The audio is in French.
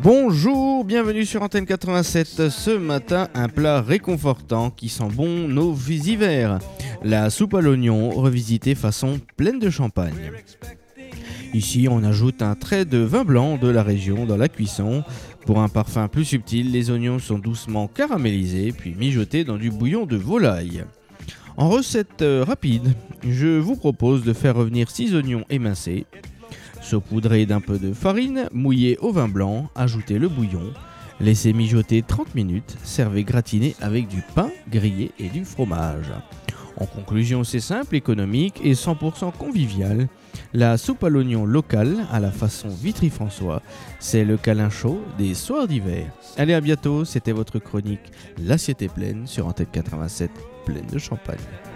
Bonjour, bienvenue sur Antenne 87. Ce matin, un plat réconfortant qui sent bon nos hivers. La soupe à l'oignon revisitée façon pleine de champagne. Ici, on ajoute un trait de vin blanc de la région dans la cuisson. Pour un parfum plus subtil, les oignons sont doucement caramélisés puis mijotés dans du bouillon de volaille. En recette rapide, je vous propose de faire revenir 6 oignons émincés, saupoudrer d'un peu de farine, mouiller au vin blanc, ajouter le bouillon, laisser mijoter 30 minutes, servez gratiné avec du pain grillé et du fromage. En conclusion, c'est simple, économique et 100% convivial. La soupe à l'oignon locale, à la façon Vitry-François, c'est le câlin chaud des soirs d'hiver. Allez, à bientôt, c'était votre chronique L'assiette est pleine sur Antenne 87, pleine de champagne.